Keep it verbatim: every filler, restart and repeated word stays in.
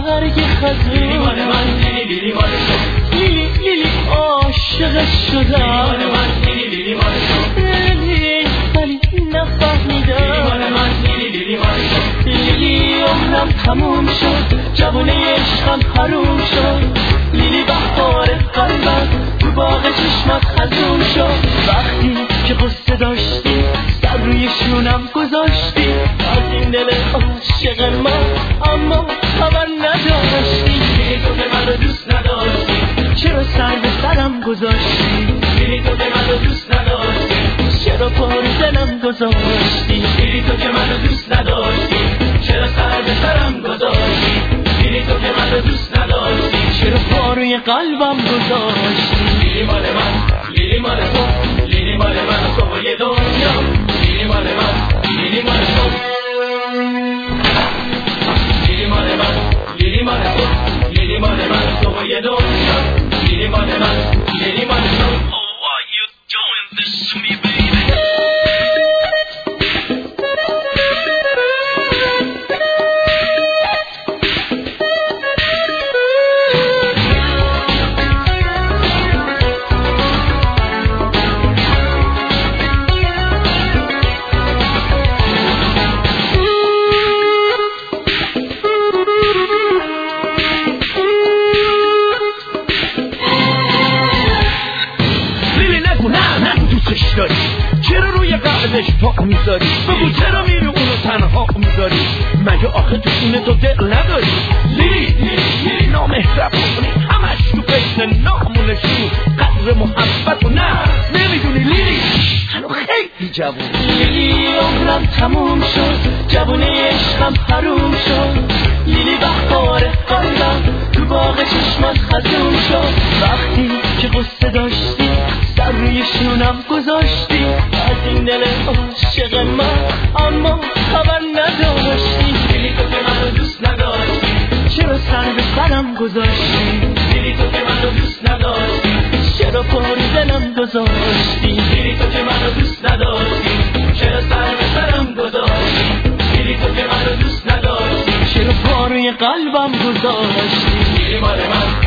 برگ خزون لیلی مال من لیلی لیلی مال تو لیلی لیلی عاشق شدم مال من لیلی لیلی مال تو لیلی ولی نفهمیدم لیلی مال من لیلی لیلی مال تو لیلی عمرم تموم شد جوونه عشقم حروم شد لیلی بهار قلبم تو باغ چشمت خزون شد وقتی که قصه داشتی سر روی شونم گذاشتی از این دل عاشق من اما خبر نداشتی لیلی تو که منو دوست نداشتی چرا سر به سرم گذاشتی لیلی تو که منو دوست نداشتی چرا پر دلم گذاشتی لیلی تو که منو دوست نداشتی چرا سر به سرم گذاشتی لیلی تو که منو دوست نداشتی چرا پاروی قلبم گذاشتی لیلی مال من لیلی مال تو لیلی مال من و تو و یه دنیا لیلی مال من لیلی مال تو لیلی مال من لیلی مال تو لیلی مال من و تو و یه دنیا لیلی مال من لیلی مال تو Oh, why you doing this to me, baby? چرا روی قلبش پا میذاری؟ بگو چرا میری اونو تنها میذاری؟ مگه آخه تو اینه تو دل نداری؟ لیلی لیلی نامهربونی همش تو فکر نامونشون قدر محبت و نه نمیدونی لیلی هنو خیلی جوون لیلی عمرم تموم شد جوونه عشقم حروم شد لیلی بهار قلبم تو باغ چشمت خزون شد وقتی که قصه داشتی سر روی شونم گذاشتی از این دل عاشق من اما خبر نداشتی لیلی تو که منو دوست نداشتی چرا سر به سرم گذاشتی لیلی تو که منو دوست نداشتی چرا پر دلم گذاشتی لیلی تو که منو دوست نداشتی چرا سر به سرم گذاشتی لیلی تو که منو دوست نداشتی چرا پاروی قلبم گذاشتی لیلی مال من